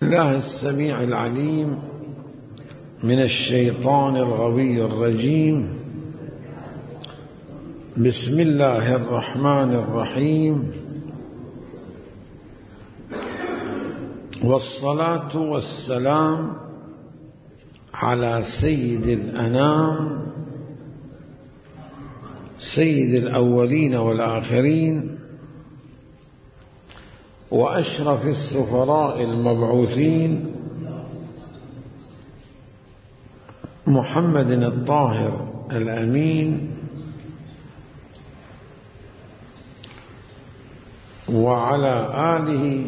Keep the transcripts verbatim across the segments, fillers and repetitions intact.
الله السميع العليم من الشيطان الغوي الرجيم. بسم الله الرحمن الرحيم، والصلاة والسلام على سيد الأنام سيد الأولين والآخرين وأشرف السفراء المبعوثين محمد الطاهر الأمين، وعلى آله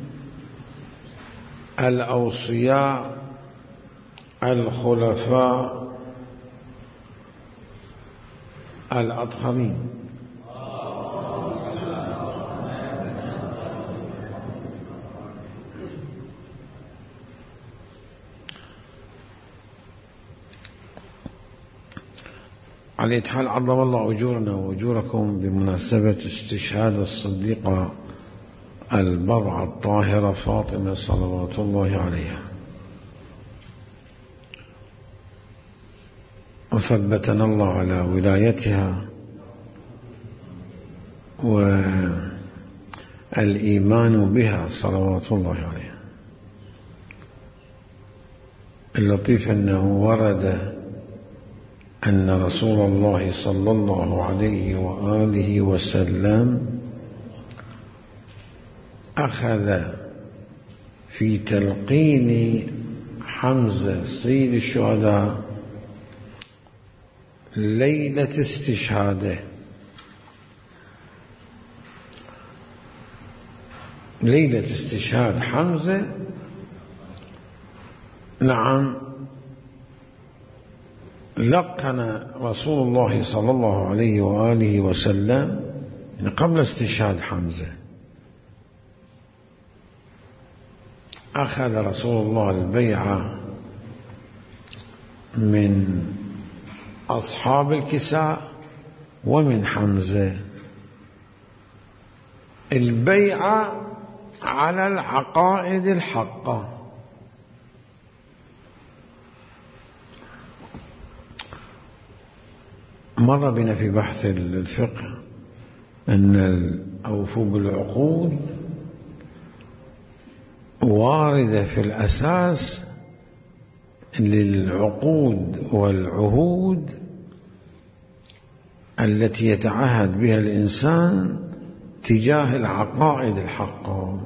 الأوصياء الخلفاء الأطهرين. على أي حال عظم الله أجورنا وأجوركم بمناسبة استشهاد الصديقة البضعة الطاهرة فاطمة صلوات الله عليها، وثبتنا الله على ولايتها والإيمان بها صلوات الله عليها. اللطيف أنه ورد أن رسول الله صلى الله عليه وآله وسلم أخذ في تلقين حمزة سيد الشهداء ليلة استشهاده، ليلة استشهاد حمزة، نعم، لقن رسول الله صلى الله عليه وآله وسلم قبل استشهاد حمزة، أخذ رسول الله البيعة من أصحاب الكساء ومن حمزة، البيعة على العقائد الحقة. مر بنا في بحث الفقه أن الأوفوا بالعقود واردة في الأساس للعقود والعهود التي يتعهد بها الإنسان تجاه العقائد الحقة،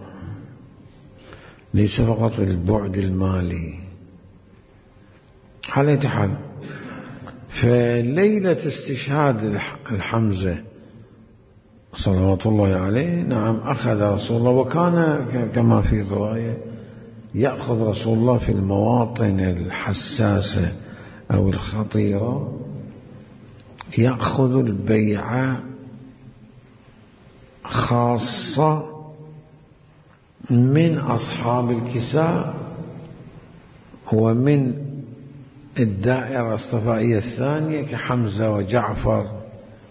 ليس فقط البعد المالي. على أي حال، فليلة استشهاد الحمزة صلوات الله عليه، نعم، أخذ رسول الله، وكان كما في الرواية يأخذ رسول الله في المواطن الحساسة أو الخطيرة، يأخذ البيعة خاصة من أصحاب الكساء ومن الدائرة الصفائية الثانية كحمزة وجعفر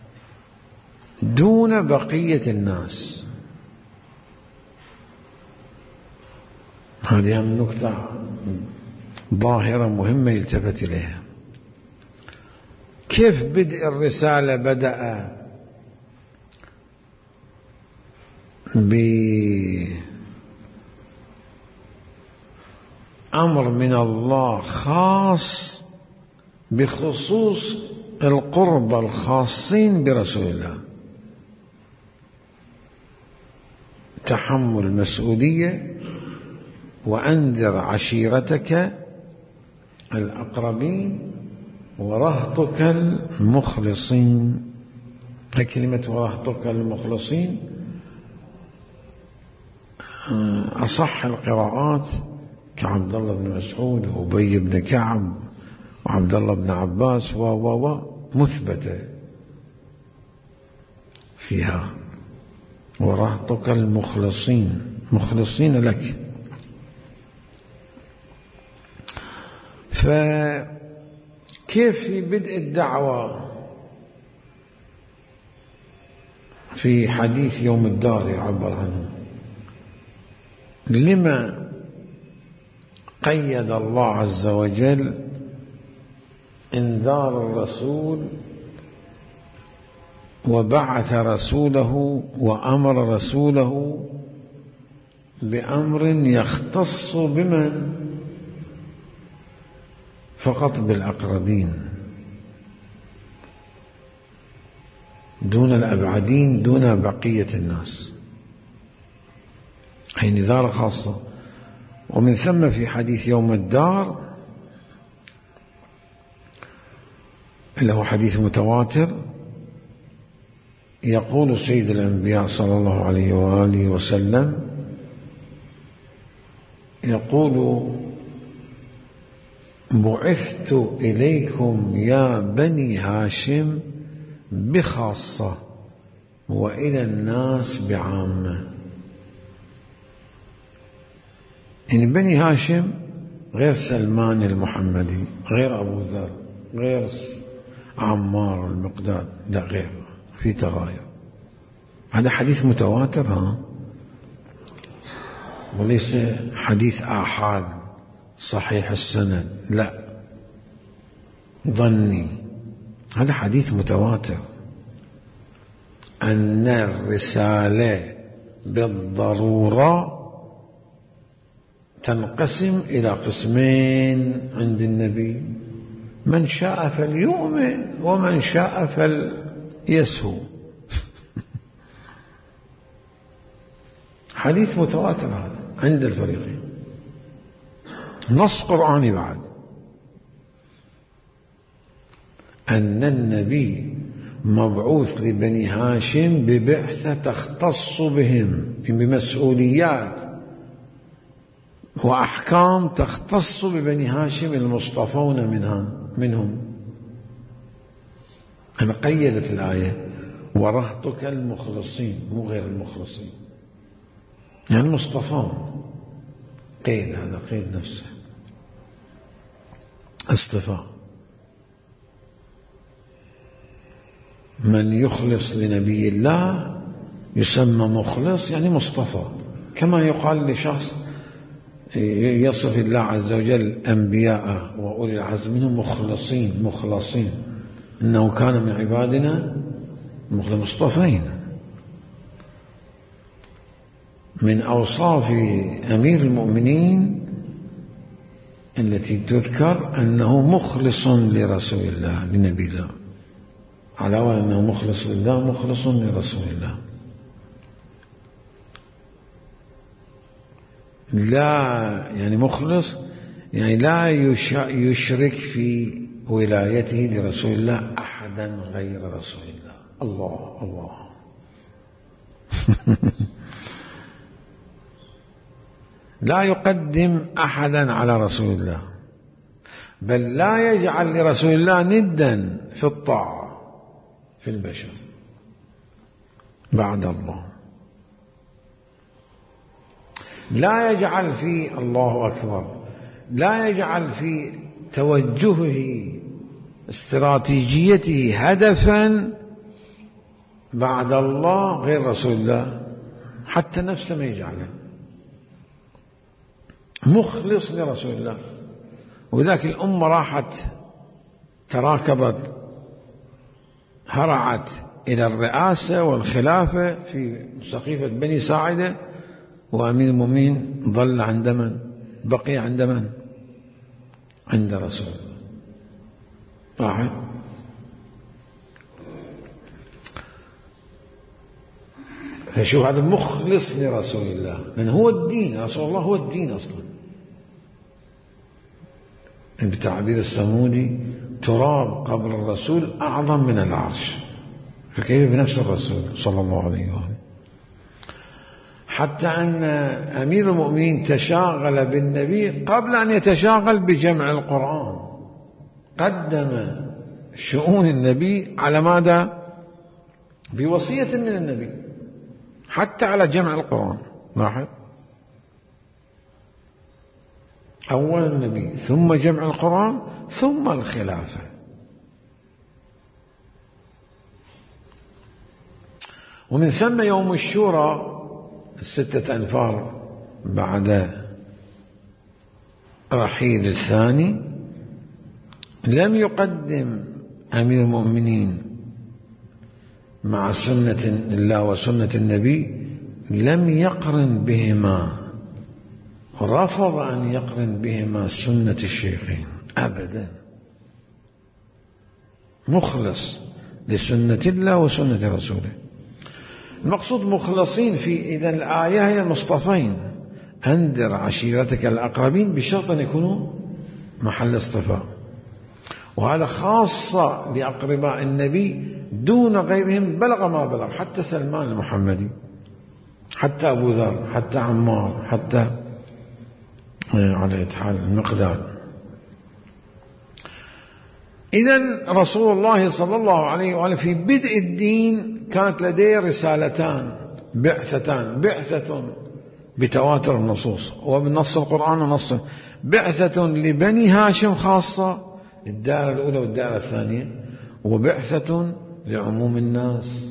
دون بقية الناس. هذه نكتة ظاهرة مهمة يلتفت إليها. كيف بدء الرسالة؟ بدأ بأمر من الله خاص بخصوص القربى الخاصين برسول الله، تحمل المسؤولية، وأنذر عشيرتك الأقربين ورهطك المخلصين. كلمة ورهطك المخلصين أصح القراءات كعبد الله بن مسعود وأبي بن كعب وعبد الله بن عباس و و و مثبتة فيها، ورهطك المخلصين، مخلصين لك. فكيف في بدء الدعوة في حديث يوم الدار يعبر عنه، لما قيد الله عز وجل إنذار الرسول وبعث رسوله وأمر رسوله بأمر يختص بمن؟ فقط بالأقربين دون الأبعدين، دون بقية الناس، هي نذار خاصة. ومن ثم في حديث يوم الدار اللي هو حديث متواتر يقول سيد الأنبياء صلى الله عليه وآله وسلم، يقول: بعثت إليكم يا بني هاشم بخاصة وإلى الناس بعامة. يعني بني هاشم غير سلمان المحمدي، غير أبو ذر، غير عمار المقداد، لا غير، في تغاير. هذا حديث متواتر ها، وليس حديث آحاد صحيح السند، لا ظني، هذا حديث متواتر أن الرسالة بالضرورة تنقسم إلى قسمين عند النبي: من شاء فليؤمن ومن شاء فليسهو. حديث متواتر هذا عند الفريقين، نص قرآني بعد، أن النبي مبعوث لبني هاشم ببعثة تختص بهم، بمسؤوليات وأحكام تختص ببني هاشم المصطفون منها منهم. أنا قيدت الآية: ورهطك المخلصين، مو غير المخلصين، يعني مصطفون. قيد، هذا قيد نفسه، اصطفاء. من يخلص لنبي الله يسمى مخلص، يعني مصطفى. كما يقال لشخص يصف الله عز وجل أنبياء وأولي العزم منهم مخلصين مخلصين، إنه كان من عبادنا مصطفين. من أوصاف أمير المؤمنين التي تذكر أنه مخلص لرسول الله، لنبي الله، علاوة أنه مخلص لله مخلص لرسول الله. لا يعني مخلص، يعني لا يشرك في ولايته لرسول الله أحدا غير رسول الله. الله الله لا يقدم أحدا على رسول الله، بل لا يجعل لرسول الله ندا في الطاعة في البشر بعد الله. لا يجعل في الله أكبر، لا يجعل في توجهه استراتيجيته هدفا بعد الله غير رسول الله، حتى نفسه ما يجعله، مخلص لرسول الله. وذاك الأمة راحت تراكضت هرعت إلى الرئاسة والخلافة في سقيفة بني ساعدة، وأمير المؤمنين ظل عند من؟ بقي عند من؟ عند رسول الله. واحد فشوف، هذا مخلص لرسول الله، من هو الدين، رسول الله هو الدين أصلا. بتعبير السمودي: تراب قبر الرسول أعظم من العرش، فكيف بنفس الرسول صلى الله عليه وآله. حتى أن أمير المؤمنين تشاغل بالنبي قبل أن يتشاغل بجمع القرآن، قدم شؤون النبي على ماذا؟ بوصية من النبي، حتى على جمع القرآن. لاحظ، أول النبي ثم جمع القرآن ثم الخلافة. ومن ثم يوم الشورى الستة أنفار بعد رحيل الثاني لم يقدم أمير المؤمنين مع سنة الله وسنة النبي، لم يقرن بهما، رفض أن يقرن بهما سنة الشيخين أبدا، مخلص لسنة الله وسنة رسوله. المقصود مخلصين في إذا الآية هي المصطفين، أنذر عشيرتك الأقربين، بشرط أن يكونوا محل اصطفاء، وهذا خاصة لأقرباء النبي دون غيرهم، بلغ ما بلغ، حتى سلمان المحمدي، حتى أبو ذر، حتى عمار، حتى على حال المقداد. إذن رسول الله صلى الله عليه وآله في بدء الدين كانت لديه رسالتان، بعثتان، بعثة بتواتر النصوص وبنص القرآن ونص، بعثة لبني هاشم خاصة الدائرة الأولى والدائرة الثانية، وبعثة لعموم الناس.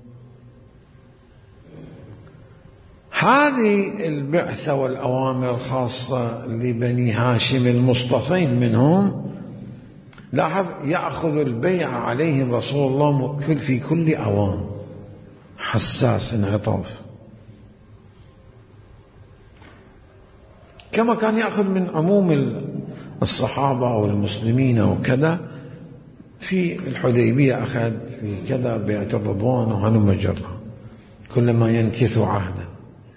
هذه البعثة والأوامر الخاصة لبني هاشم المصطفين منهم، لاحظ يأخذ البيع عليهم رسول الله في كل أوان، حساس انعطاف، كما كان يأخذ من عموم الصحابة والمسلمين وكذا. في الحديبية أخذ، في كذا بيعة الرضوان وهلم جرا، كلما ينكث عهدا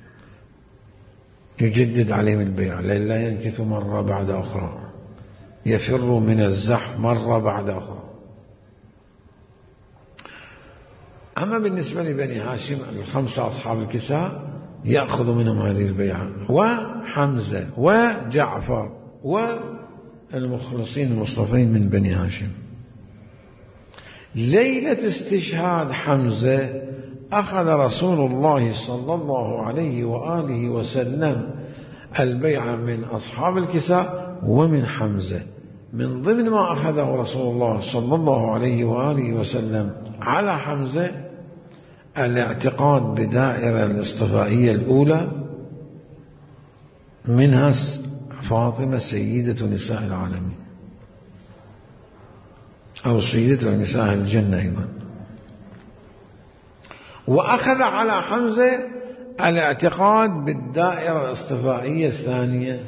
يجدد عليهم البيع، لا ينكث مرة بعد أخرى، يفر من الزحف مرة بعد أخرى. أما بالنسبة لبني هاشم الخمسة أصحاب الكساء يأخذ منهم هذه البيعة، وحمزة وجعفر والمخلصين المصطفين من بني هاشم. ليلة استشهاد حمزة أخذ رسول الله صلى الله عليه وآله وسلم البيعة من أصحاب الكساء ومن حمزة. من ضمن ما أخذه رسول الله صلى الله عليه وآله وسلم على حمزة الاعتقاد بدائرة الاصطفائية الأولى، منها فاطمة سيدة نساء العالمين، أو سيدة نساء الجنة أيضا. وأخذ على حمزة الاعتقاد بالدائرة الاصطفائية الثانية،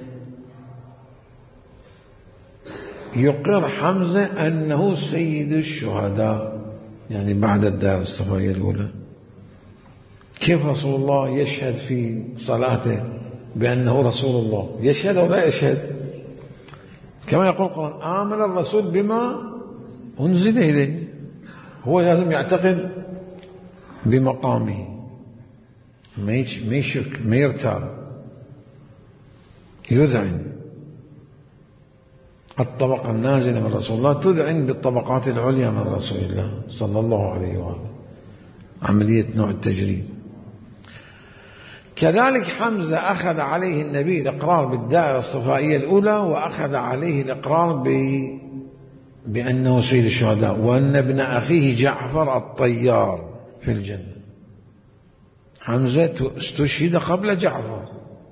يقر حمزة أنه سيد الشهداء، يعني بعد الدائرة الاصطفائية الأولى. كيف رسول الله يشهد في صلاته بأنه رسول الله؟ يشهد أو لا يشهد؟ كما يقول القرآن آمن الرسول بما أنزل إليه، هو لازم يعتقد بمقامه، ما يشك، ما يرتاب، يذعن. الطبقة النازلة من رسول الله تذعن بالطبقات العليا من رسول الله صلى الله عليه وآله، عملية نوع التجريد. كذلك حمزة أخذ عليه النبي الإقرار بالدائرة الصفائية الأولى، وأخذ عليه الإقرار ب... بأنه سيد الشهداء، وأن ابن أخيه جعفر الطيار في الجنة. حمزة استشهد قبل جعفر،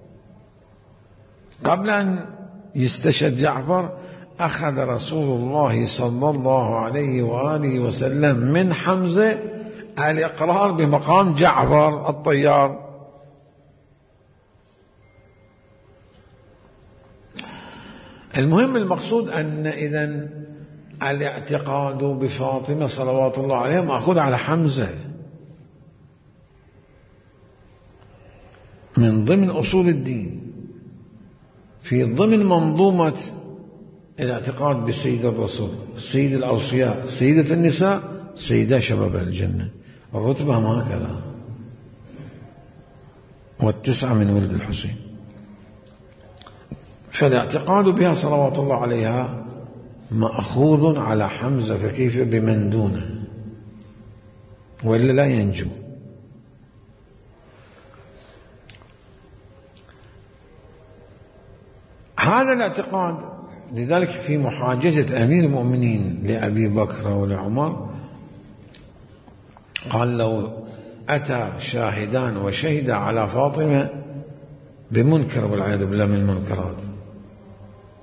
قبل أن يستشهد جعفر أخذ رسول الله صلى الله عليه وآله وسلم من حمزة الإقرار بمقام جعفر الطيار. المهم المقصود أن إذن الاعتقاد بفاطمة صلوات الله عليها مأخوذ على حمزة، من ضمن أصول الدين، في ضمن منظومة الاعتقاد بسيد الرسول، سيد الأوصياء، سيدة النساء، سيدة شباب الجنة، الرتبة ما هكذا، والتسعة من ولد الحسين. فالاعتقاد بها صلوات الله عليها مأخوذ على حمزة، فكيف بمن دونه؟ وإلا لا ينجو. هذا الاعتقاد، لذلك في محاججة أمير المؤمنين لأبي بكر ولعمر قال لو أتى شاهدان وشهد على فاطمة بمنكر والعياذ بالله من المنكرات،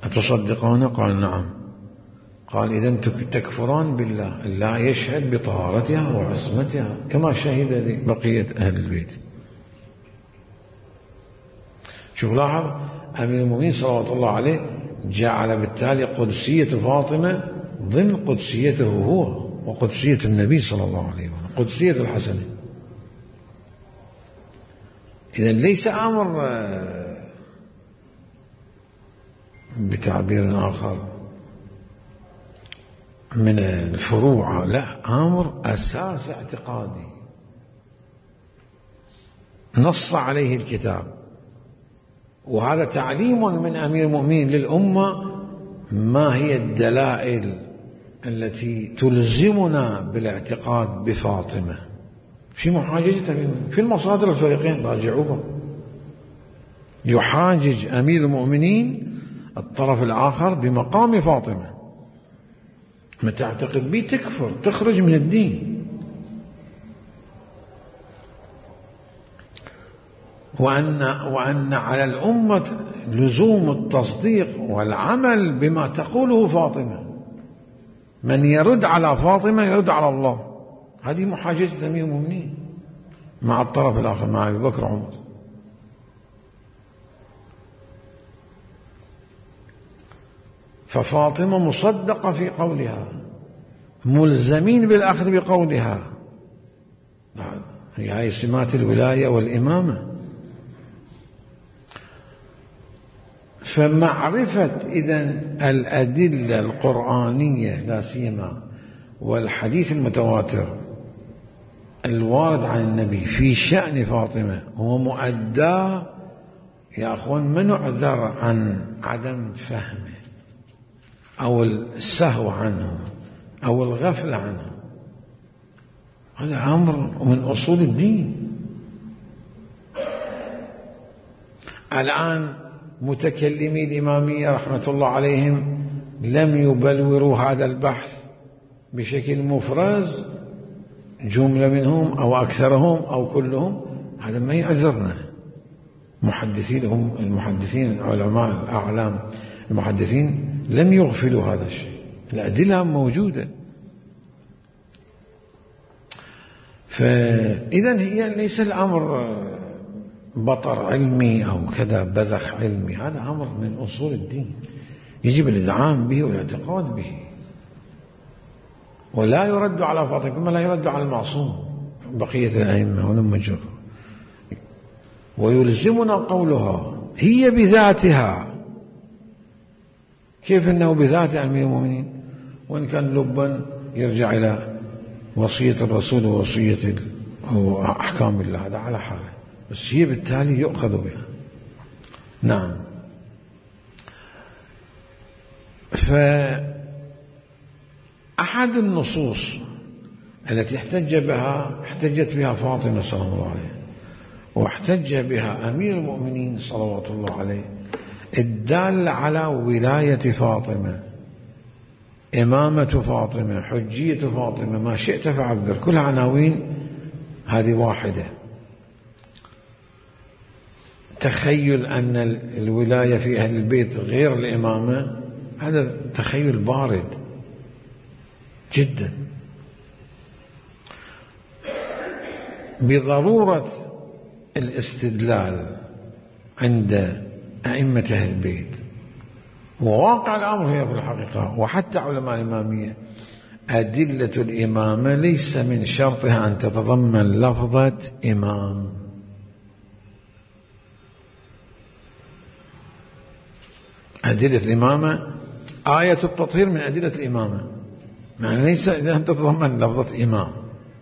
أتصدقون؟ قال نعم. قال إذن تكفران بالله، الله يشهد بطهارتها وعصمتها كما شهد لبقية أهل البيت. شوف لاحظ أمير المؤمنين صلوات الله عليه جعل بالتالي قدسية فاطمة ضمن قدسيته هو وقدسية النبي صلى الله عليه وسلم، قدسية الحسن. إذن ليس أمر بتعبير آخر من الفروع، لا، أمر أساس اعتقادي نص عليه الكتاب، وهذا تعليم من أمير المؤمنين للأمة ما هي الدلائل التي تلزمنا بالاعتقاد بفاطمة في محاججة في المصادر الفريقين. راجعوها. يحاجج أمير المؤمنين الطرف الآخر بمقام فاطمة، ما تعتقد به تكفر، تخرج من الدين. وأن, وأن على الأمة لزوم التصديق والعمل بما تقوله فاطمة. من يرد على فاطمة يرد على الله. هذه محاججة أمير المؤمنين مع الطرف الآخر، مع أبي بكر وعمر. ففاطمة مصدقة في قولها، ملزمين بالأخذ بقولها. هي سمات الولاية والإمامة. فمعرفة إذن الأدلة القرآنية لا سيما والحديث المتواتر الوارد عن النبي في شأن فاطمة هو مؤدى يا أخوان، ما نعذر عن عدم فهمه أو السهو عنه أو الغفلة عنه. هذا أمر من أصول الدين. الآن متكلمي الإمامية رحمة الله عليهم لم يبلوروا هذا البحث بشكل مفرز، جملة منهم أو أكثرهم أو كلهم، هذا ما يعذرنا. محدثين هم المحدثين العلماء الأعلام المحدثين لم يغفلوا هذا الشيء، الأدلة موجودة. فإذن هي ليس الأمر بطر علمي أو كذا بذخ علمي، هذا أمر من أصول الدين يجب الإذعان به والاعتقاد به، ولا يرد على فاطمة كما لا يرد على المعصوم بقية الأئمة ولم يجر. ويلزمنا قولها هي بذاتها. كيف أنه بذات أمير المؤمنين؟ وإن كان لبا يرجع إلى وصية الرسول ووصية أحكام الله، هذا على حاله، بس هي بالتالي يؤخذ بها. نعم. فأحد النصوص التي احتج بها احتجت بها فاطمة صلى الله عليه واحتج بها أمير المؤمنين صلوات الله عليه الدال على ولاية فاطمة، إمامة فاطمة، حجية فاطمة، ما شئت فعبر، كل عناوين هذه واحدة. تخيل أن الولاية في أهل البيت غير الإمامة، هذا تخيل بارد جدا. بضرورة الاستدلال عند أئمة أهل البيت، وواقع الأمر هي في الحقيقة، وحتى علماء الإمامية، أدلة الإمامة ليس من شرطها أن تتضمن لفظة إمام. أدلة الإمامة آية التطهير من أدلة الإمامة، يعني ليس إذا أن تتضمن لفظة إمام.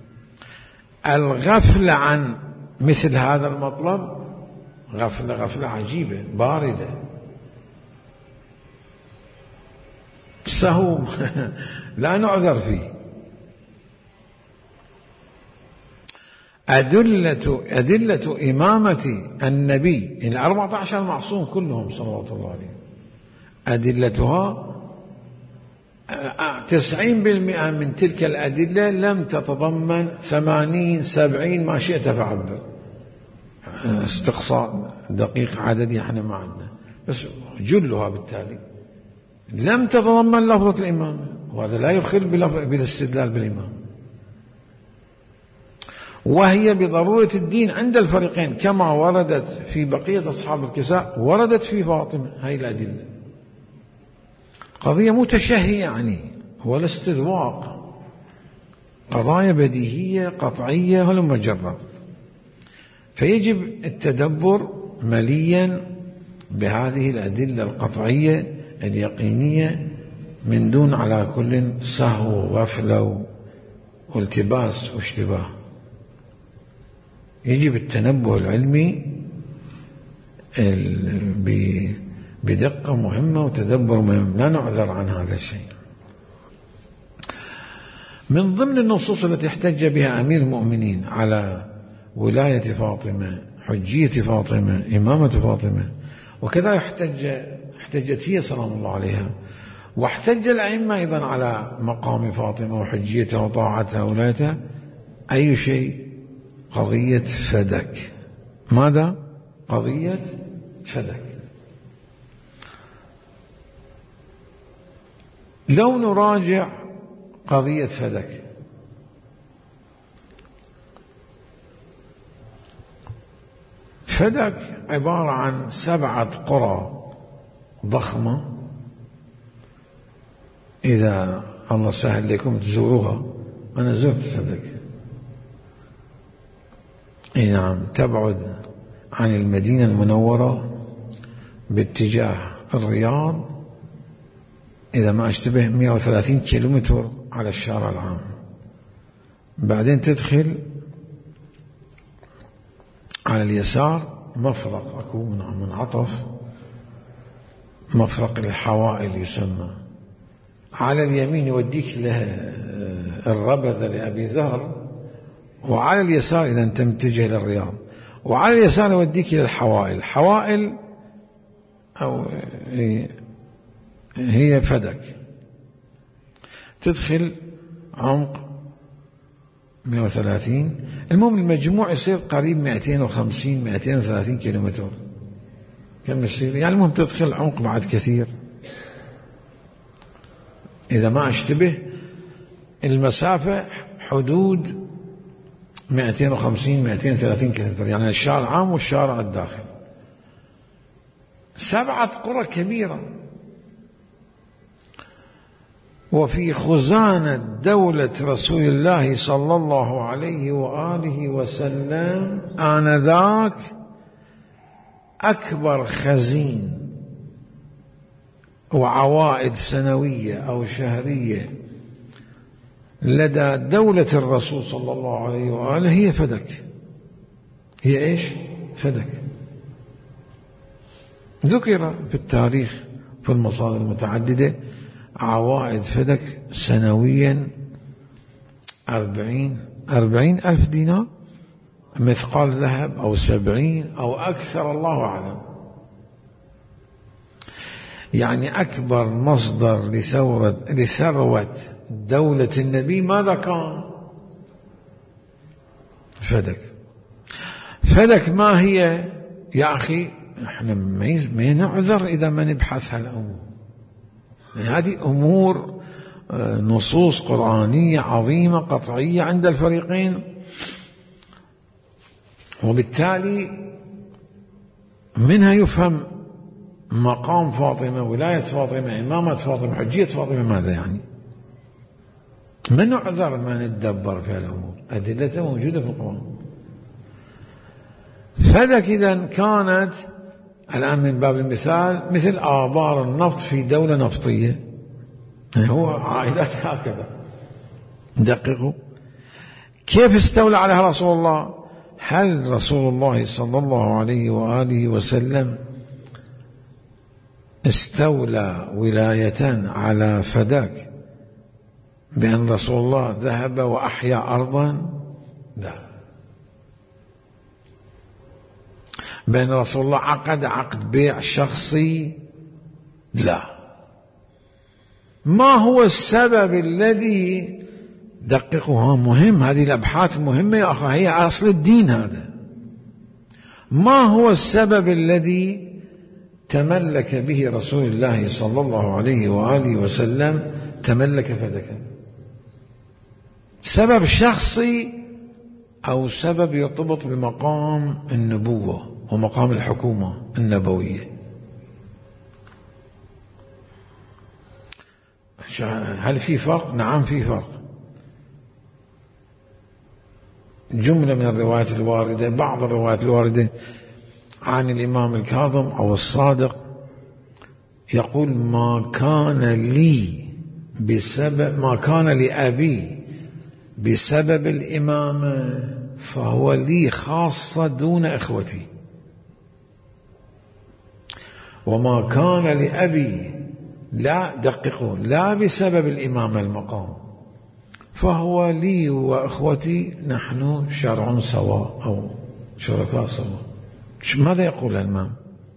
الغفلة عن مثل هذا المطلب غفلة غفلة عجيبة باردة، سهو لا نعذر فيه. أدلة أدلة إمامة النبي الأربعة عشر معصوم كلهم صلوات الله عليه، أدلتها تسعين بالمئة من تلك الأدلة لم تتضمن ثمانين سبعين ما شئت فعبر، استقصاء دقيق عددي احنا ما عندنا، بس جلها بالتالي لم تتضمن لفظة الإمامة، وهذا لا يخل بالاستدلال بالإمامة، وهي بضرورة الدين عند الفريقين كما وردت في بقية أصحاب الكساء وردت في فاطمة. هاي الأدلة قضية متشهية يعني ولا استذواق، قضايا بديهية قطعية هلم جرة. فيجب التدبر مليا بهذه الأدلة القطعية اليقينية من دون على كل سهو وغفلة والتباس واشتباه. يجب التنبه العلمي بدقة مهمة وتدبر مهم، لا نعذر عن هذا الشيء. من ضمن النصوص التي احتج بها أمير المؤمنين على ولاية فاطمة، حجية فاطمة، إمامة فاطمة، وكذا احتج احتجت هي سلام الله عليها، واحتج الأئمة أيضا على مقام فاطمة وحجيتها وطاعتها وولايتها. أي شيء؟ قضية فدك. ماذا؟ قضية فدك. لو نراجع قضية فدك، فدك عبارة عن سبعة قرى ضخمة، إذا الله سهل لكم تزوروها. أنا زرت فدك، اي نعم، تبعد عن المدينة المنورة باتجاه الرياض إذا ما أشتبه مئة وثلاثين كيلومتر على الشارع العام. بعدين تدخل على اليسار مفرق، أكو منعطف، مفرق الحوائل يسمى. على اليمين يوديك له الربذة لأبي ذر، وعلى اليسار إذا أنت متجه للرياض، وعلى اليسار يوديك إلى الحوائل. حوائل أو هي فدك، تدخل عمق مئة وثلاثين، المهم المجموع يصير قريب مئتين وخمسين مئتين وثلاثين كيلومتر. كم يصير يعني؟ المهم تدخل عمق بعد كثير. إذا ما أشتبه المسافة حدود مئتين وخمسين مئتين وثلاثين كيلومتر، يعني الشارع العام والشارع الداخل. سبعة قرى كبيرة. وفي خزانة دولة رسول الله صلى الله عليه وآله وسلم آنذاك أكبر خزين وعوائد سنوية أو شهرية لدى دولة الرسول صلى الله عليه وآله هي فدك. هي إيش؟ فدك. ذكر في التاريخ في المصادر المتعددة عوائد فدك سنويا أربعين أربعين ألف دينار، مثقال ذهب أو سبعين أو أكثر، الله أعلم. يعني أكبر مصدر لثورة لثروة دولة النبي ماذا كان؟ فدك. فدك ما هي يا أخي؟ احنا ما نعذر إذا ما نبحث هالأمور. هذه أمور نصوص قرآنية عظيمة قطعية عند الفريقين، وبالتالي منها يفهم مقام فاطمة، ولاية فاطمة، إمامة فاطمة، حجية فاطمة ماذا يعني. ما نعذر ما ندبر في الأمور، أدلتها موجودة في القرآن. فدك إذن كانت الآن من باب المثال مثل آبار النفط في دولة نفطية، هو عائدات هكذا. دققوا كيف استولى عليها رسول الله. هل رسول الله صلى الله عليه وآله وسلم استولى ولاية على فدك بأن رسول الله ذهب وأحيا أرضا؟ لا. بأن رسول الله عقد عقد بيع شخصي؟ لا. ما هو السبب الذي، دققوها مهم، هذه الأبحاث مهمة يا أخي، هي أصل الدين هذا. ما هو السبب الذي تملك به رسول الله صلى الله عليه وآله وسلم تملك فدكا، سبب شخصي أو سبب يرتبط بمقام النبوة ومقام الحكومة النبوية. هل في فرق؟ نعم في فرق. جملة من الروايات الواردة، بعض الروايات الواردة عن الإمام الكاظم أو الصادق يقول: ما كان لي بسبب ما كان لأبي بسبب الإمامة فهو لي خاصة دون إخوتي، وما كان لأبي لا دققوا لا بسبب الإمامة المقام فهو لي وإخوتي نحن شرع سواء أو شركاء سواء. ماذا يقول الإمام؟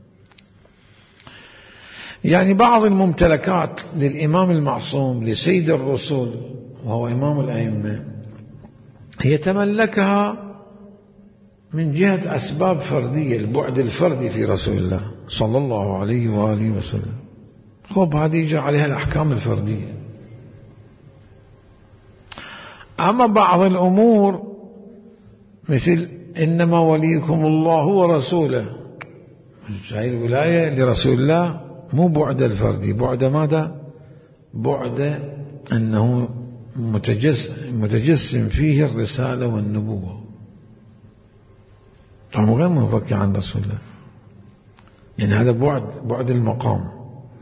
يعني بعض الممتلكات للإمام المعصوم لسيد الرسل وهو إمام الأئمة هي تملكها من جهة أسباب فردية، البعد الفردي في رسول الله صلى الله عليه وآله وسلم. خب هذه يجري عليها الأحكام الفردية. أما بعض الأمور مثل إنما وليكم الله ورسوله، هذه الولاية لرسول الله مو بعد الفردي، بعد ماذا؟ بعد أنه متجسم فيه الرسالة والنبوة، طبعا غير منفك عن رسول الله. يعني هذا بعد بعد المقام،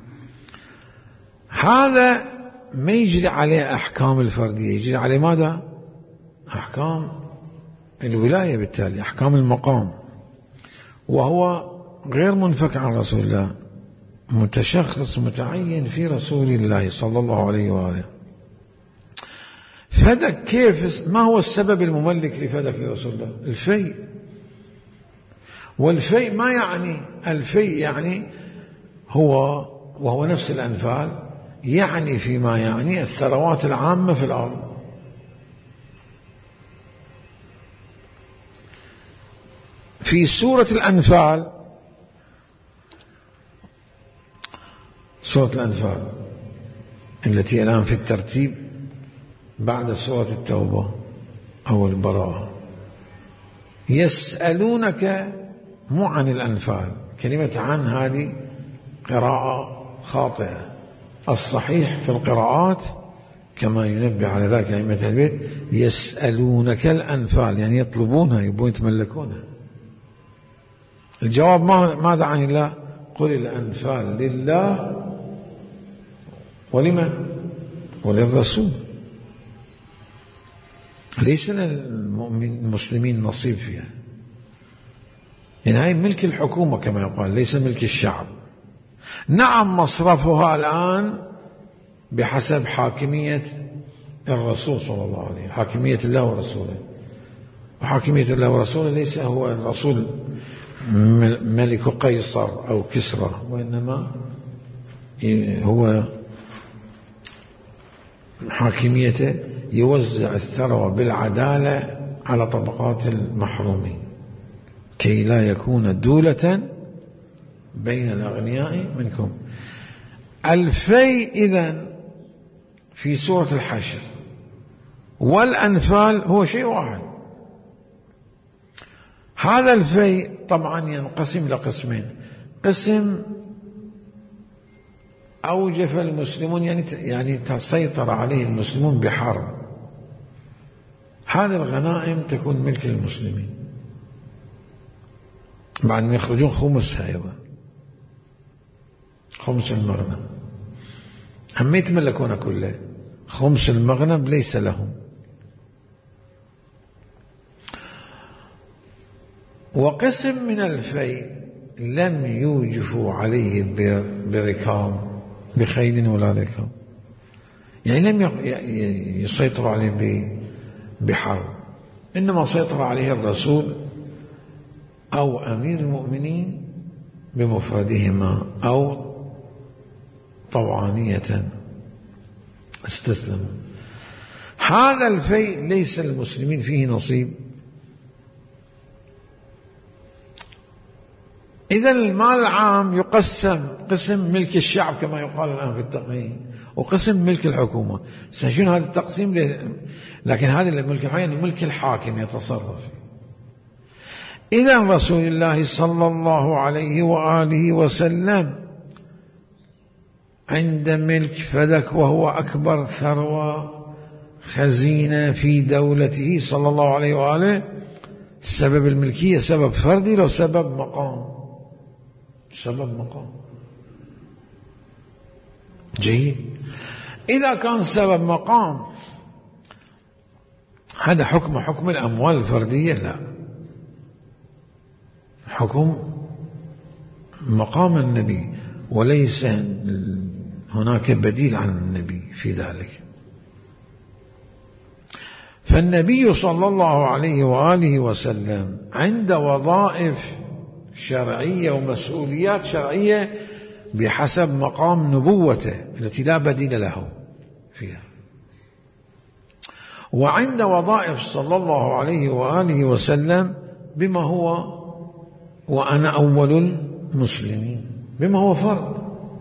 هذا ما يجري عليه أحكام الفردية، يجري عليه ماذا؟ أحكام الولاية، بالتالي أحكام المقام، وهو غير منفك عن رسول الله، متشخص متعين في رسول الله صلى الله عليه وآله. فدك كيف؟ ما هو السبب المملك لفدك لرسول الله؟ الفيء. والفيء ما يعني الفيء يعني هو وهو نفس الأنفال، يعني فيما يعني الثروات العامة في الأرض. في سورة الأنفال، سورة الأنفال التي الآن في الترتيب بعد سورة التوبة أو البراءة، يسألونك مو عن الأنفال، كلمة عن هذه قراءة خاطئة. الصحيح في القراءات كما ينبه على ذلك أئمة البيت: يسألونك الأنفال، يعني يطلبونها، يبون يتملكونها. الجواب ماذا عن الله؟ قل الأنفال لله ولمن؟ وللرسول، ليس للمسلمين نصيب فيها. يعني هاي ملك الحكومة كما يقال، ليس ملك الشعب. نعم مصرفها الآن بحسب حاكمية الرسول صلى الله عليه وسلم، حاكمية الله ورسوله. وحاكمية الله ورسوله ليس هو الرسول ملك قيصر أو كسرى، وإنما هو حاكميته يوزع الثروة بالعدالة على طبقات المحرومين كي لا يكون دولة بين الأغنياء منكم. الفيء إذن في سورة الحشر والأنفال هو شيء واحد. هذا الفيء طبعا ينقسم لقسمين: قسم أوجف المسلمون، يعني يعني تسيطر عليه المسلمون بحرب، هذه الغنائم تكون ملك المسلمين بعد ما يخرجون خمسها أيضا، خمس المغنم، هم يتملكون كله، خمس المغنم ليس لهم. وقسم من الفيء لم يوجفوا عليه بركاب، بخيل ولا ركاب، يعني لم يسيطروا عليه بحرب، إنما سيطر عليه الرسول أو أمير المؤمنين بمفردهما أو طوعانية استسلموا. هذا الفيء ليس المسلمين فيه نصيب، إذا المال العام يقسم قسم ملك الشعب كما يقال الآن في التقنين، وقسم ملك الحكومة. شنو هذا التقسيم؟ لكن هذا الملك الحاكم يعني ملك الحاكم يتصرف. إذا رسول الله صلى الله عليه وآله وسلم عند ملك فدك، وهو أكبر ثروة خزينة في دولته صلى الله عليه وآله. سبب الملكية سبب فردي لو سبب مقام؟ سبب مقام. جيد. إذا كان سبب مقام هذا حكم حكم الأموال الفردية؟ لا، حكم مقام النبي، وليس هناك بديل عن النبي في ذلك. فالنبي صلى الله عليه وآله وسلم عند وظائف شرعية ومسؤوليات شرعية بحسب مقام نبوته التي لا بديل له فيها، وعند وظائف صلى الله عليه وآله وسلم بما هو وأنا أول المسلمين، بما هو فرض،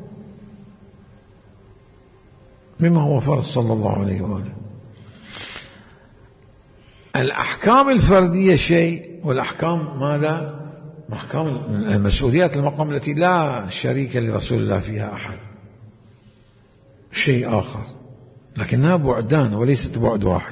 بما هو فرض صلى الله عليه وآله. الأحكام الفردية شيء، والأحكام ماذا؟ أحكام المسؤوليات المقام التي لا شريك لرسول الله فيها أحد شيء آخر، لكنها بعدان وليست بعد واحد.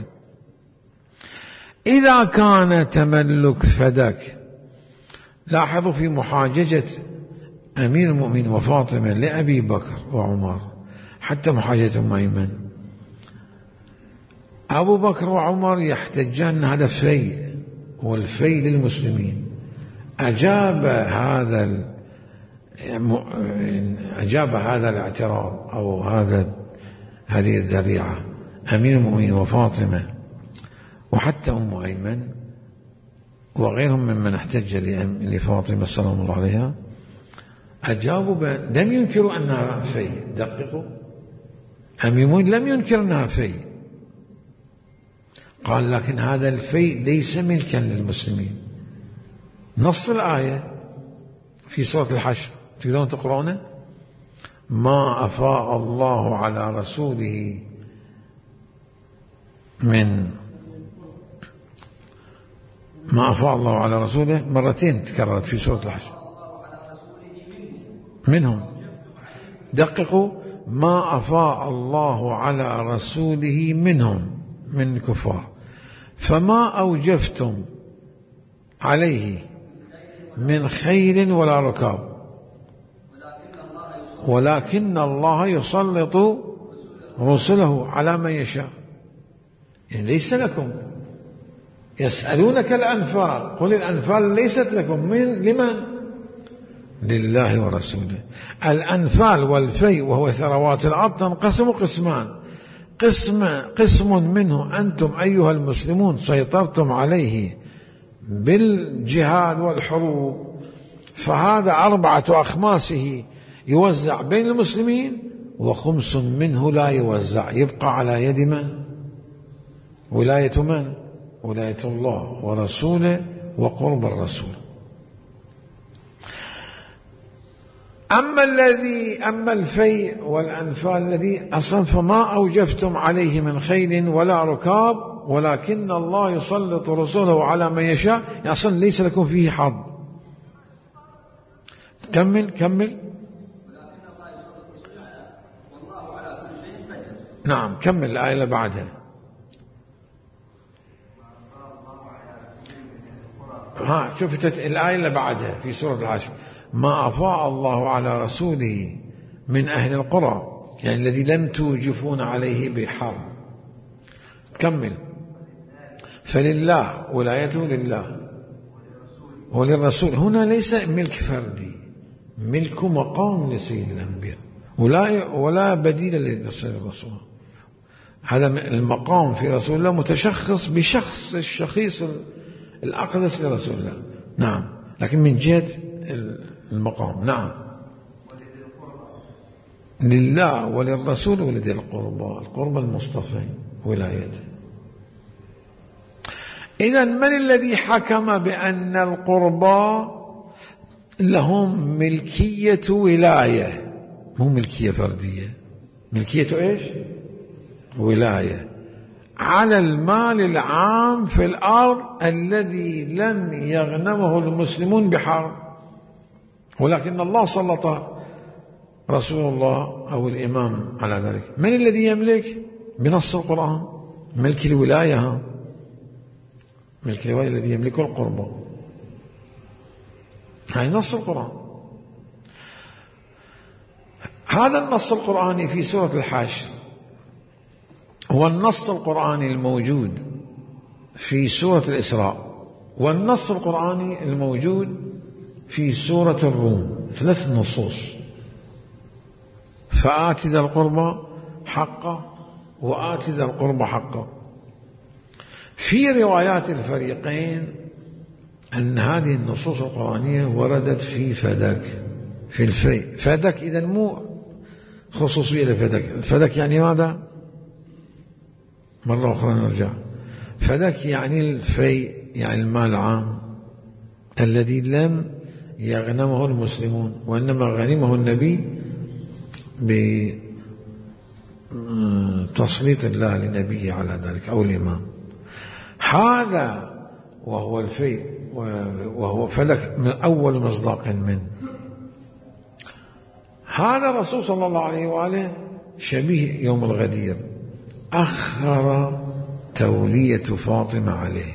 إذا كان تملك فدك، لاحظوا في محاججة أمير المؤمنين وفاطمة لأبي بكر وعمر، حتى محاججة أم أيمن، أبو بكر وعمر يحتجان هذا فيء، والفيء للمسلمين. أجاب هذا أجاب هذا الاعتراض أو هذا هذه الذريعة أمير المؤمنين وفاطمة وحتى أم أيمن وغيرهم ممن احتج لفاطمة سلام الله عليها، أجابوا لم ينكروا أنها فيء. دققوا، أمير المؤمنين لم ينكر أنها فيء، قال لكن هذا الفيء ليس ملكا للمسلمين. نص الآية في سورة الحشر تقدرون تقرؤونه: ما أفاء الله على رسوله من ما أفاء الله على رسوله مرتين تكررت في سورة الحشر. منهم، دققوا، ما أفاء الله على رسوله منهم من الكفار، فما أوجفتم عليه من خيل ولا ركاب ولكن الله يسلط رسله على من يشاء. يعني ليس لكم. يسألونك الأنفال، قل الأنفال ليست لكم، من لمن؟ لله ورسوله. الأنفال والفيء وهو ثروات الأرض تنقسم قسمان: قسم قسم منه أنتم أيها المسلمون سيطرتم عليه بالجهاد والحروب، فهذا أربعة أخماسه يوزع بين المسلمين، وخمس منه لا يوزع، يبقى على يد من؟ ولاية من؟ ولاية الله ورسوله وقرب الرسول. أما الذي أما الفيء والأنفال الذي أصلا فما أوجفتم عليه من خيل ولا ركاب ولكن الله يسلط رسوله على من يشاء، يعني أصلا ليس لكم فيه حظ. كمل كمل. نعم كمل الآية اللي بعدها. ها شوف الآية اللي بعدها في سورة الحشر: ما أفاء الله على رسوله من أهل القرى، يعني الذي لم توجفون عليه بحرب. كمل. فلله، ولايته لله وللرسول. هنا ليس ملك فردي، ملك مقام لسيد الأنبياء، ولا ولا بديل لسيد الرسول. هذا المقام في رسول الله متشخص بشخص الشخيص الأقدس لرسول الله. نعم، لكن من جهة المقام. نعم، لله وللرسول ولذي القربى، القربى المصطفى ولايته. إذن من الذي حكم بأن القربى لهم ملكية ولاية، مو ملكية فردية، ملكية إيش؟ ولاية على المال العام في الأرض الذي لم يغنمه المسلمون بحرب، ولكن الله سلط رسول الله أو الإمام على ذلك. من الذي يملك؟ بنص القرآن ملك الولاية، ملك الولاية الذي يملك القربة، هاي نص القرآن. هذا النص القرآني في سورة الحشر هو النص القرآني الموجود في سورة الإسراء، والنص القرآني الموجود في سورة الروم، ثلاث نصوص: فآت ذا القربى حقه وآت ذا القربى حقه. في روايات الفريقين أن هذه النصوص القرآنية وردت في فدك، في الفيء. فدك إذن مو خصوصية لفدك، الفدك يعني ماذا؟ مرة أخرى نرجع، فدك يعني الفيء، يعني المال العام الذي لم يغنمه المسلمون وإنما غنمه النبي بتسليط الله لنبيه على ذلك أو الإمام. هذا وهو الفيء، وهو فدك من أول مصداق منه. هذا الرسول صلى الله عليه وآله شبيه يوم الغدير، أخر تولية فاطمة عليه،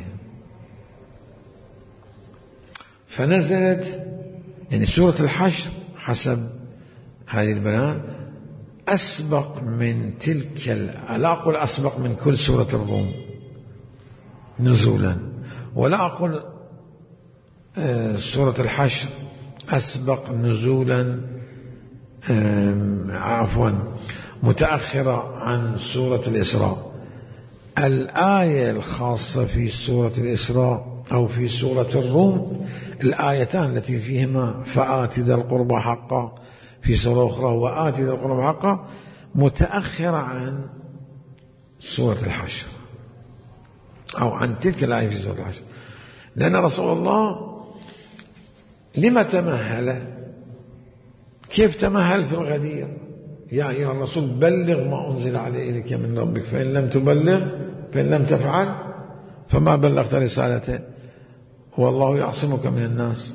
فنزلت يعني سورة الحشر حسب هذه البيان أسبق من تلك، لا أقول أسبق من كل سورة الروم نزولا، ولا أقول سورة الحشر أسبق نزولا، عفوا متأخرة عن سورة الإسراء. الآية الخاصة في سورة الإسراء أو في سورة الروم الآيتان التي فيهما فآت ذا القربى حقه في سورة أخرى وآت ذا القربى حقه متأخرة عن سورة الحشر أو عن تلك الآية في سورة الحشر، لأن رسول الله لما تمهل؟ كيف تمهل في الغدير؟ يا أيها الرسول بلغ ما أنزل عليك من ربك، فإن لم تبلغ فإن لم تفعل فما بلغت رسالته والله يعصمك من الناس.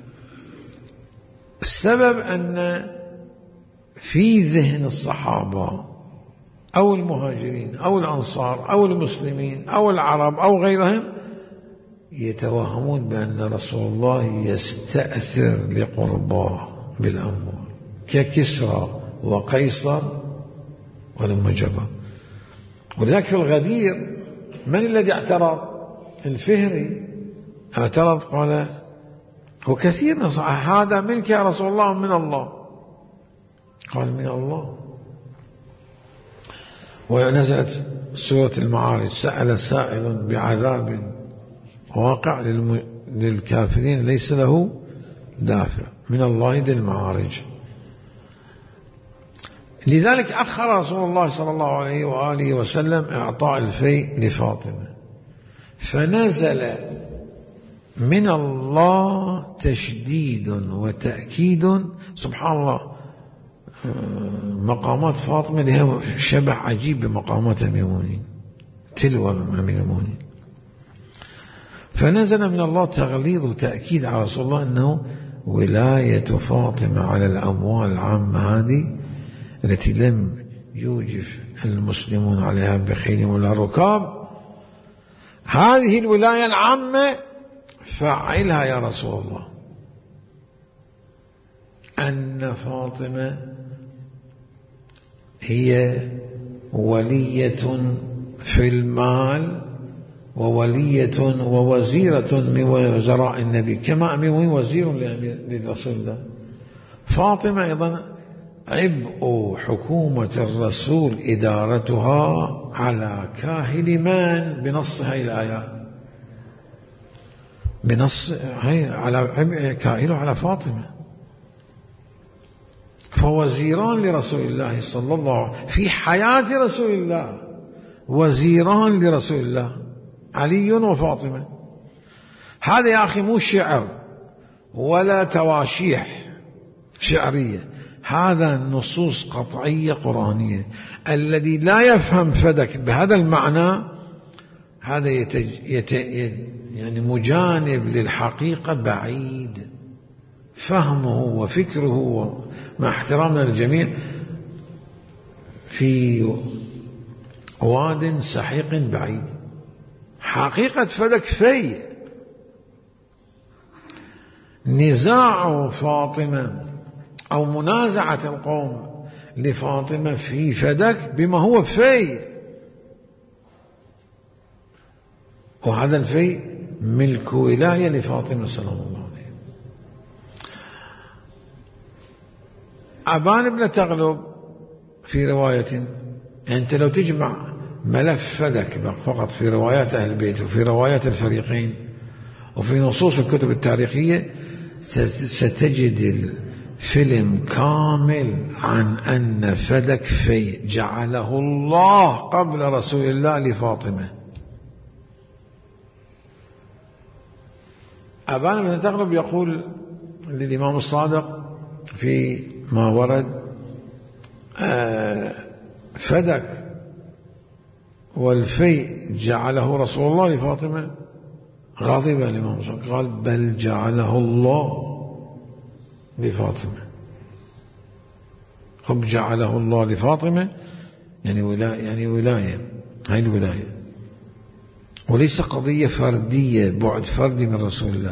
السبب أن في ذهن الصحابة أو المهاجرين أو الأنصار أو المسلمين أو العرب أو غيرهم يتوهمون بأن رسول الله يستأثر لقرباه بالأموال ككسرى وقيصر ولما جرى. ولذلك في الغدير من الذي اعترض؟ الفهري اعترض، قال وكثير نصح هذا منك يا رسول الله من الله، قال من الله. ونزلت سورة المعارج سأل سائل بعذاب واقع للكافرين ليس له دافع من الله ذي المعارج. لذلك أخر رسول الله صلى الله عليه وآله وسلم إعطاء الفيء لفاطمة، فنزل من الله تشديد وتأكيد. سبحان الله، مقامات فاطمة لها شبه عجيب بمقامات أمير المؤمنين، تلو أمير المؤمنين. فنزل من الله تغليظ وتأكيد على رسول الله أنه ولاية فاطمة على الأموال العامة هذه التي لم يوجف المسلمون عليها بخيل ولا ركاب، هذه الولاية العامة فعلها يا رسول الله. أن فاطمة هي ولية في المال وولية ووزيرة من وزراء النبي، كما أمير وزير لرسول الله. فاطمة أيضا عبء حكومة الرسول إدارتها على كاهل من بنص هذه الآيات، بنص هي على عبء كاهله على فاطمة. فوزيران لرسول الله صلى الله عليه وسلم في حياة رسول الله، وزيران لرسول الله علي وفاطمة. هذا يا أخي مو شعر ولا تواشيح شعرية، هذا نصوص قطعية قرآنية. الذي لا يفهم فدك بهذا المعنى هذا يتج... يت... يعني مجانب للحقيقة بعيد. فهمه وفكره مع احترامنا للجميع في واد سحيق بعيد. حقيقة فدك في نزاع فاطمة أو منازعة القوم لفاطمة في فدك بما هو في، وهذا الفي ملك ولاية لفاطمة سلام الله عليه. أبان بن تغلب في رواية، يعني أنت لو تجمع ملف فدك فقط في روايات أهل البيت وفي روايات الفريقين وفي نصوص الكتب التاريخية ستجد الفيلم كامل عن أن فدك في جعله الله قبل رسول الله لفاطمة. أبان بن تغلب يقول للإمام الصادق في ما ورد فدك والفي جعله رسول الله لفاطمة، غاضب الإمام الصادق قال بل جعله الله لفاطمة. خب جعله الله لفاطمة يعني ولاية، يعني ولاية، هاي الولاية، وليس قضية فردية بعد فردي من رسول الله،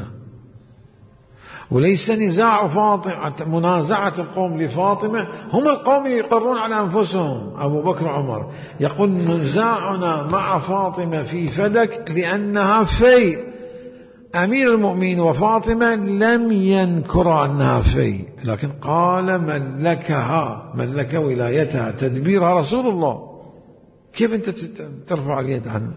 وليس نزاع فاطمة منازعة القوم لفاطمة. هم القوم يقرون على أنفسهم، أبو بكر وعمر يقول نزاعنا مع فاطمة في فدك لأنها في. أمير المؤمنين وفاطمة لم ينكر أنها في، لكن قال ملكها، ملك ولايتها تدبيرها رسول الله. كيف أنت ترفع اليد عنه؟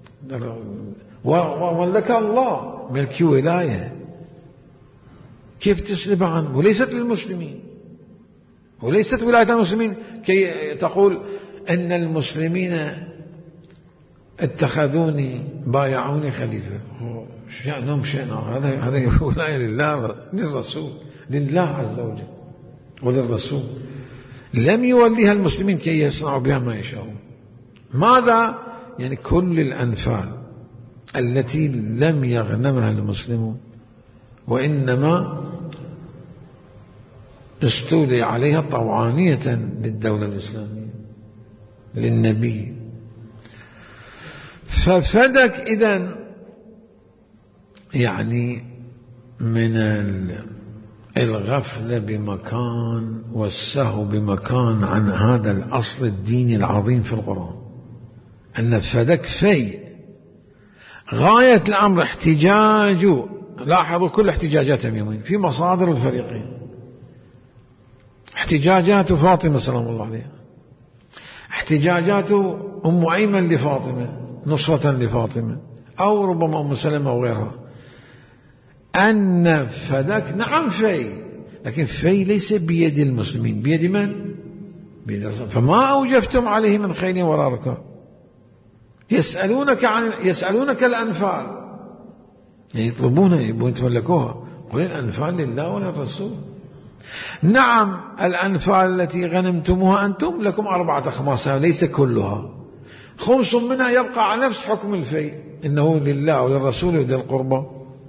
وملك الله ملك ولاية، كيف تسلب عنه؟ وليست للمسلمين، وليست ولاية المسلمين كي تقول أن المسلمين اتخذوني بايعوني خليفة، شأنهم شأن هذا، هذا ولاية لله للرسول، لله عز وجل وللرسول. لم يوليها المسلمين كي يصنعوا بها ما يشاءون. ماذا؟ يعني كل الأنفال التي لم يغنمها المسلمون وإنما استولي عليها طوعانية للدولة الإسلامية للنبي. ففدك إذن يعني من الغفلة بمكان والسهو بمكان عن هذا الأصل الديني العظيم في القرآن، أن فدك في غاية الأمر احتجاج. لاحظوا كل احتجاجاتهم يومين في مصادر الفريقين، احتجاجات فاطمة سلام الله عليها، احتجاجات أم أيمن لفاطمة نصرة لفاطمة، أو ربما أم سلمة وغيرها، أن فدك نعم في، لكن في ليس بيد المسلمين، بيد من؟ بيد الرسول. فما أوجفتم عليه من خيل ولا ركاب. يسألونك عن يسألونك الأنفال، يعني يطلبونها يبون يتملكوها، قل الأنفال لله وللرسول. نعم الأنفال التي غنمتموها أنتم لكم أربعة أخماسها، ليس كلها، خمس منها يبقى على نفس حكم الفي، إنه لله وللرسول وذي القربى.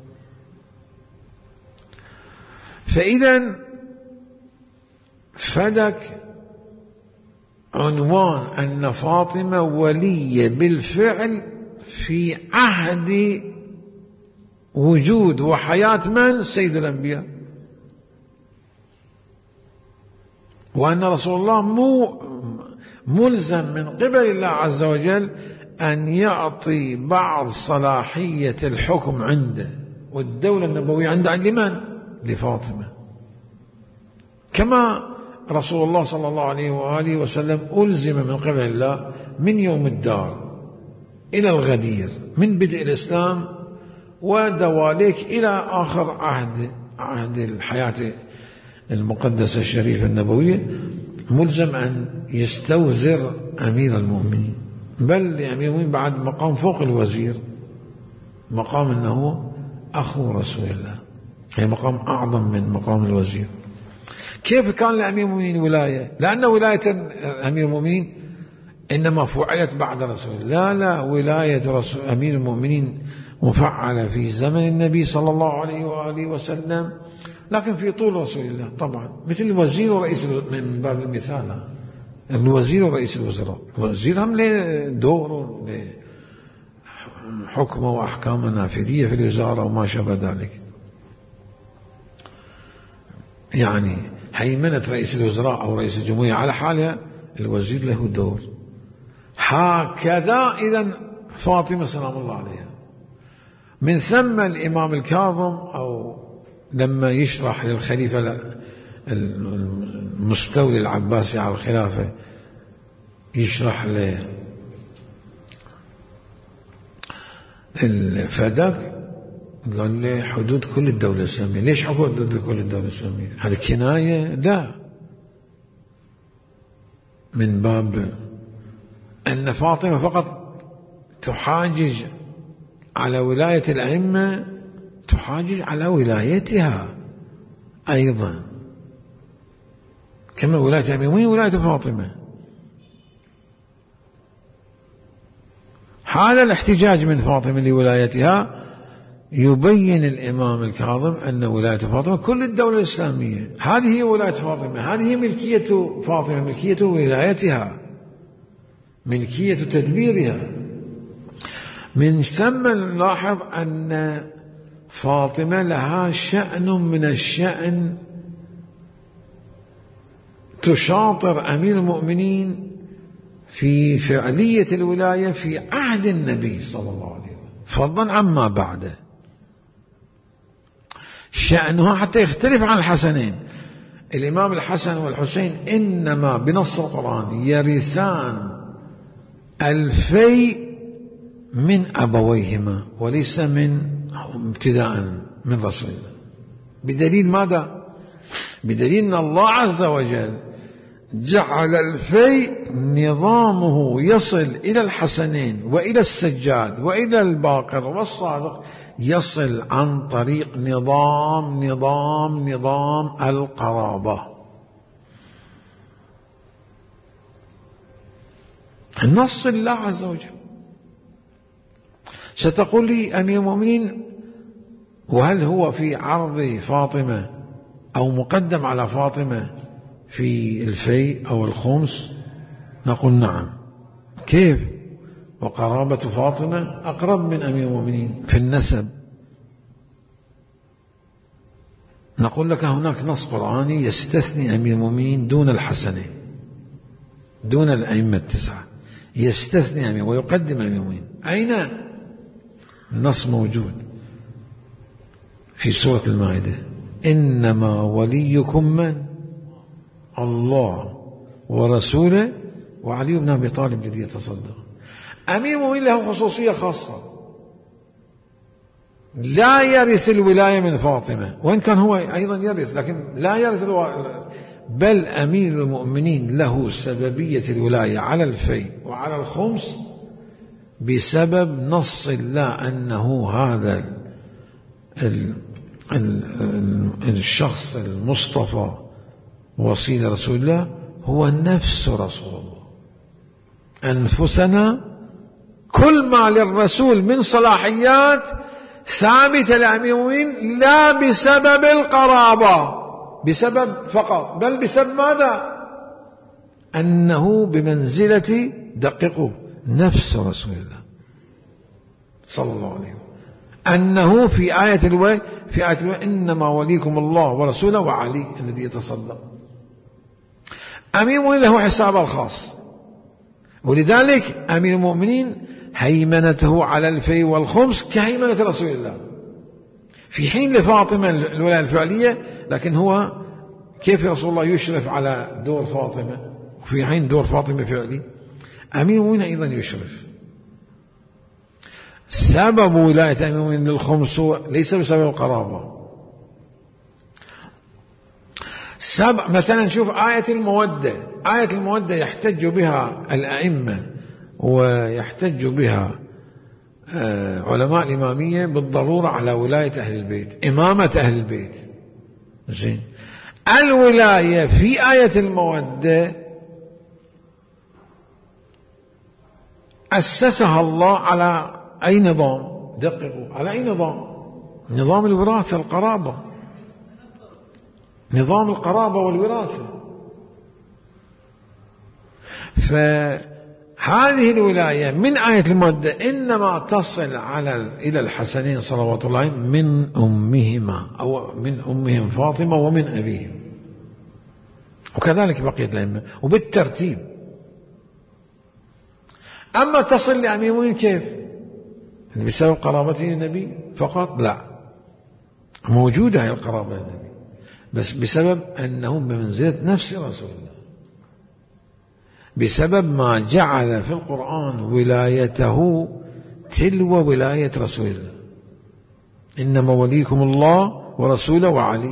فإذا فدك عنوان أن فاطمة ولية بالفعل في عهد وجود وحياة من؟ سيد الأنبياء، وأن رسول الله مو ملزم من قبل الله عز وجل أن يعطي بعض صلاحية الحكم عنده والدولة النبوية عنده لمن؟ لفاطمة. كما رسول الله صلى الله عليه وآله وسلم ألزم من قبل الله من يوم الدار إلى الغدير، من بدء الإسلام ودواليك إلى آخر عهد عهد الحياة المقدسة الشريفة النبوية، ملزم أن يستوزر أمير المؤمنين، بل أمير المؤمنين بعد مقام فوق الوزير، مقام أنه أخو رسول الله. هي مقام أعظم من مقام الوزير. كيف كان لأمير المؤمنين ولاية؟ لأن ولاية أمير المؤمنين إنما فعلت بعد رسول الله. لا لا، ولاية رسول أمير المؤمنين مفعلة في زمن النبي صلى الله عليه وآله وسلم، لكن في طول رسول الله طبعا، مثل الوزير ورئيس، من باب المثال الوزير ورئيس الوزراء. الوزير هم له دور، له حكم وأحكام نافذية في الوزارة وما شابه ذلك. يعني هيمنة رئيس الوزراء أو رئيس الجمهورية على حالها، الوزير له دور. هكذا إذن فاطمة سلام الله عليها. من ثم الإمام الكاظم أو لما يشرح للخليفة المستولي العباسي على الخلافة، يشرح له الفدك، قال له حدود كل الدولة الإسلامية. ليش حدود كل الدولة الإسلامية؟ هذه كناية؟ لا، من باب أن فاطمة فقط تحاجج على ولاية الأئمة، تحاجج على ولايتها أيضا، كما ولاية أمير المؤمنين ولاية فاطمة. هذا الاحتجاج من فاطمة لولايتها يبين الإمام الكاظم أن ولاية فاطمة كل الدولة الإسلامية. هذه هي ولاية فاطمة، هذه ملكية فاطمة، ملكية ولايتها، ملكية تدبيرها. من ثم نلاحظ أن فاطمة لها شأن من الشأن تشاطر أمير المؤمنين في فعلية الولاية في عهد النبي صلى الله عليه وسلم، فضلا عما بعده. شأنها حتى يختلف عن الحسنين. الإمام الحسن والحسين إنما بنص القرآن يرثان الفيء من أبويهما وليس من ابتداء من رسول الله. بدليل ماذا؟ بدليل أن الله عز وجل جعل الفيء نظامه يصل إلى الحسنين وإلى السجاد وإلى الباقر والصادق، يصل عن طريق نظام نظام نظام القرابة. النص الله عز وجل. ستقول لي أمير المؤمنين وهل هو في عرض فاطمة أو مقدم على فاطمة في الفيء أو الخمس؟ نقول نعم. كيف؟ وقرابة فاطمة أقرب من أمير المؤمنين في النسب. نقول لك هناك نص قرآني يستثني أمير المؤمنين دون الحسنين، دون الأئمة التسعة، يستثني أمير ويقدم أمير المؤمنين. أين؟ النص موجود في سورة المائدة: إنما وليكم من؟ الله ورسوله وعلي بن أبي طالب الذي يتصدق. أمير المؤمنين له خصوصية خاصة، لا يرث الولاية من فاطمة، وإن كان هو أيضا يرث، لكن لا يرث الولاية. بل أمير المؤمنين له سببية الولاية على الفيء وعلى الخمس بسبب نص الله أنه هذا ال ال الشخص المصطفى وصيل رسول الله هو نفس رسول الله. أنفسنا كل ما للرسول من صلاحيات ثابتة لأمير المؤمنين، لا بسبب القرابة، بسبب فقط، بل بسبب ماذا؟ أنه بمنزلة، دققوا، نفس رسول الله صلى الله عليه وسلم. أنه في آية الوحي، في آية الوحي إنما وليكم الله ورسوله وعلي الذي يتصدق. أمير المؤمنين له حسابه الخاص، ولذلك أمير المؤمنين هيمنته على الفيء والخمس كهيمنة رسول الله، في حين لفاطمة الولاية الفعلية، لكن هو كيف رسول الله يشرف على دور فاطمة وفي حين دور فاطمة فعلي؟ أمير المؤمنين أيضا يشرف. سبب ولاية أمير المؤمنين للخمس ليس بسبب القرابة. سبب مثلا نشوف آية المودة. آية المودة يحتج بها الأئمة ويحتج بها علماء الإمامية بالضرورة على ولاية أهل البيت، إمامة أهل البيت. زين، الولاية في آية المودة أسسها الله على أي نظام؟ دققوا، على أي نظام؟ نظام الوراثة، القرابة، نظام القرابة والوراثة. فهذه الولاية من آية المودة إنما تصل على إلى الحسنين صلوات الله عليهم من أمهما، أو من أمهم فاطمة ومن أبيهم، وكذلك بقية الأئمة وبالترتيب. أما تصل لأمير المؤمنين كيف؟ بسبب قرابته النبي فقط؟ لا، موجودة هي القرابة النبي، بس بسبب أنه بمنزلة نفس رسول الله، بسبب ما جعل في القرآن ولايته تلو ولاية رسول الله. إنما وليكم الله ورسوله وعلي.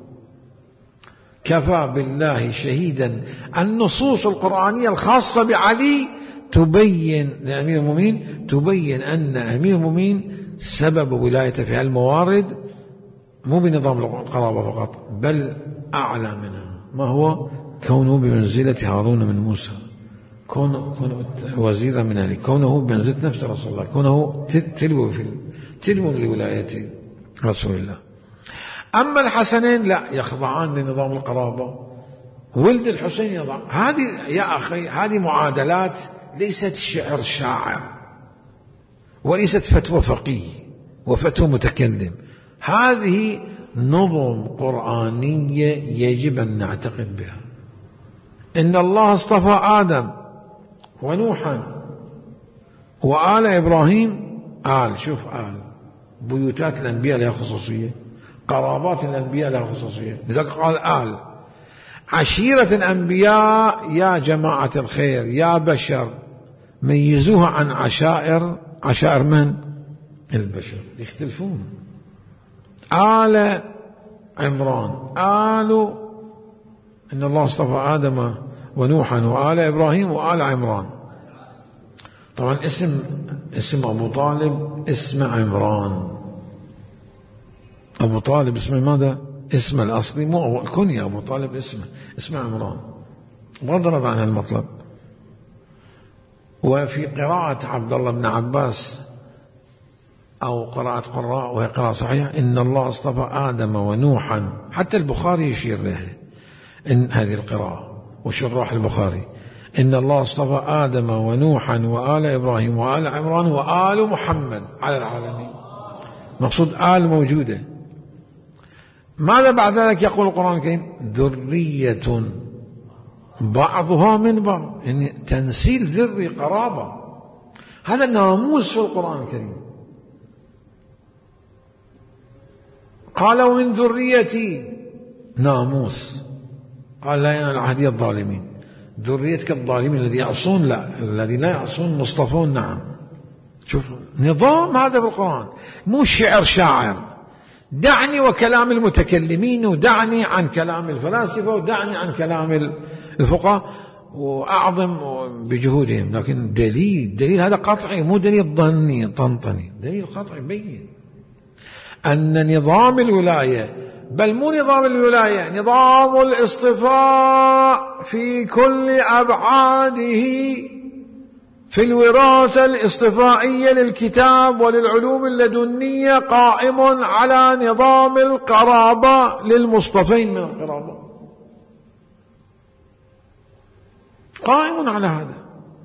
كفى بالله شهيدا. النصوص القرآنية الخاصة بعلي تبين لأمير المؤمنين، تبين أن أمير المؤمنين سبب ولايته في الموارد مو بنظام القرابة فقط، بل أعلى منها. ما هو؟ كونه بمنزلة هارون من موسى، كونه, كونه وزيرا من أهله، كونه بمنزلة نفس رسول الله، كونه تلو في تلو لولاية رسول الله. أما الحسنين لا، يخضعان لنظام القرابة. ولد الحسين يضع. هذه يا أخي هذه معادلات ليست شعر شاعر، وليست فتوى فقيه وفتوى متكلم. هذه نظم قرآنية يجب أن نعتقد بها. إن الله اصطفى آدم ونوحا وآل إبراهيم. آل، شوف آل، بيوتات الأنبياء لها خصوصية، قرابات الأنبياء لها خصوصية، لذلك قال آل. عشيرة الأنبياء يا جماعة الخير يا بشر، ميزوها عن عشائر. عشائر من؟ البشر، يختلفون. آل عمران، آل إن الله اصطفى آدم ونوحا وآل إبراهيم وآل عمران. طبعا اسم اسم أبو طالب اسم عمران. أبو طالب اسمه ماذا؟ اسم الأصلي، مو كنية. أبو طالب اسمه اسمه عمران، بغض عن المطلب. وفي قراءة عبد الله بن عباس أو قراءة قراء وهي قراءة صحيحة، إن الله اصطفى آدم ونوحا. حتى البخاري يشير لها إن هذه القراءة وشراح البخاري، إن الله اصطفى آدم ونوحا وآل إبراهيم وآل عمران وآل محمد على العالمين. مقصود آل موجودة. ماذا بعد ذلك يقول القرآن الكريم؟ ذرية بعضها من بعض، يعني تنسيل ذري، قرابة. هذا الناموس في القرآن الكريم. قال ومن ذريتي، ناموس. قال لا ينال عهدي الظالمين. ذريتك الظالمين الذي يعصون؟ لا، الذي لا يعصون مصطفون. نعم، شوف نظام هذا في القرآن، مو شعر شاعر. دعني وكلام المتكلمين، ودعني عن كلام الفلاسفة، ودعني عن كلام الفقهاء، وأعظم بجهودهم. لكن دليل دليل هذا قطعي، مو دليل ظني طنطني، دليل قطعي بين أن نظام الولاية، بل مو نظام الولاية، نظام الاصطفاء في كل أبعاده، في الوراثة الاصطفائية للكتاب وللعلوم اللدنية، قائم على نظام القرابة للمصطفين من القرابة، قائم على هذا.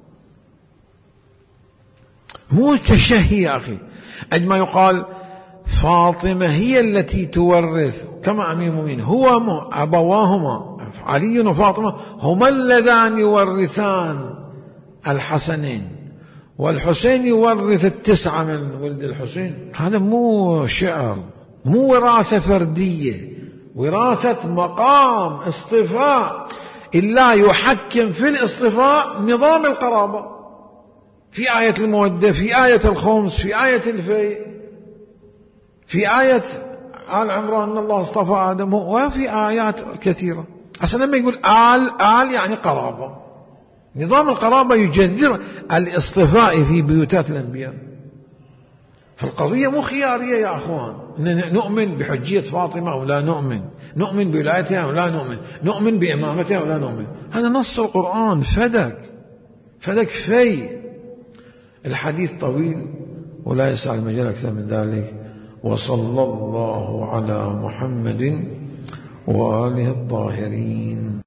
مو تشهي يا أخي. أجمع يقال فاطمة هي التي تورث، كما أمير المؤمنين هو أبواهما علي وفاطمة هما اللذان يورثان الحسنين، والحسين يورث التسعة من ولد الحسين. هذا مو شعر، مو وراثة فردية، وراثة مقام اصطفاء. إلا يحكم في الاصطفاء نظام القرابة في آية المودة، في آية الخمس، في آية الفيء، في آية آل عمران إن الله اصطفى آدم، وفي آيات كثيرة. عشان لما يقول آل آل يعني قرابة. نظام القرابة يجذر الاصطفاء في بيوتات الأنبياء. فالقضية مو خيارية يا أخوان، نؤمن بحجية فاطمة أو لا نؤمن، نؤمن بولايتها أو لا نؤمن، نؤمن بإمامتها أو لا نؤمن. هذا نص القرآن، فدك فدك في الحديث طويل ولا يسع المجال أكثر من ذلك. وصلى الله على محمد وآله الطاهرين.